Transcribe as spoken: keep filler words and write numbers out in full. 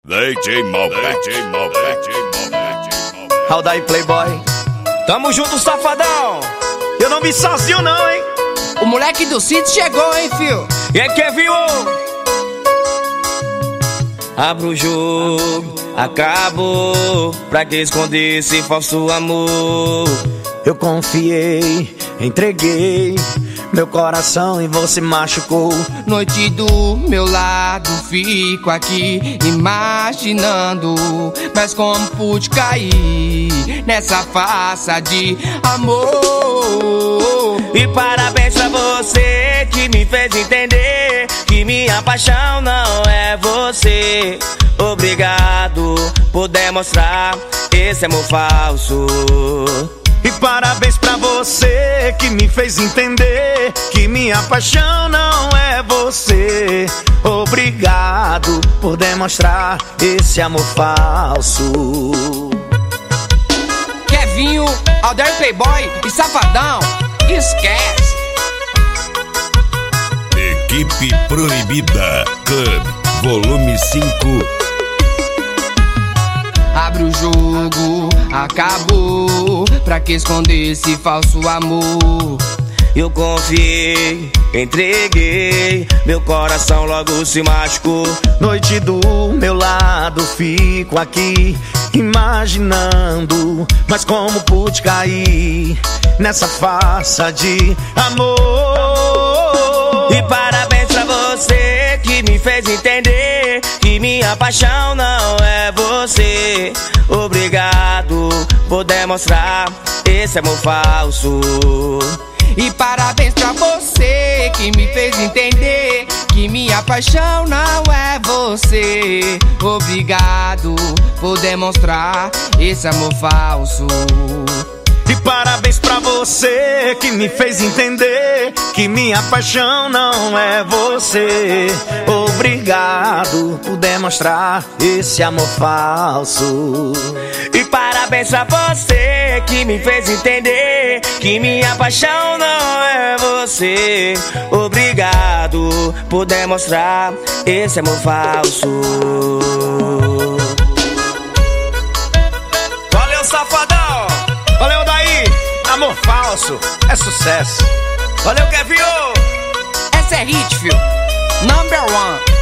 D J Mal, D J Mal, D J Mal. Aldair Playboy, tamo junto, safadão. Eu não vi sozinho não, hein. O moleque do sítio chegou, hein, fio. E aí, quem viu? Abro o jogo, acabou. Pra que esconder esse falso amor? Eu confiei, entreguei meu coração e você machucou. Noite do meu lado, fico aqui imaginando, mas como pude cair nessa farsa de amor. E parabéns pra você que me fez entender que minha paixão não é você. Obrigado por demonstrar esse amor falso. E parabéns pra você que me fez entender que minha paixão não é você. Obrigado por demonstrar esse amor falso. Kevinho, Aldair Playboy e Safadão, esquece. Equipe Proibida Club, volume cinco. Abre o jogo, acabou. Pra que esconder esse falso amor? Eu confiei, entreguei, meu coração logo se machucou. Noite do meu lado, fico aqui imaginando, mas como pude cair nessa farsa de amor. E parabéns pra você que me fez entender que minha paixão não é você. Obrigado por demonstrar esse amor falso. E parabéns pra você que me fez entender que minha paixão não é você. Obrigado por demonstrar esse amor falso. E parabéns pra você que me fez entender que minha paixão não é você. Obrigado por demonstrar esse amor falso. E parabéns pra você que me fez entender que minha paixão não é você. Obrigado por demonstrar esse amor falso. Valeu, safadão. Valeu, Aldair. Amor falso é sucesso. Valeu, Kevinho. Essa é hit, fio. Number one.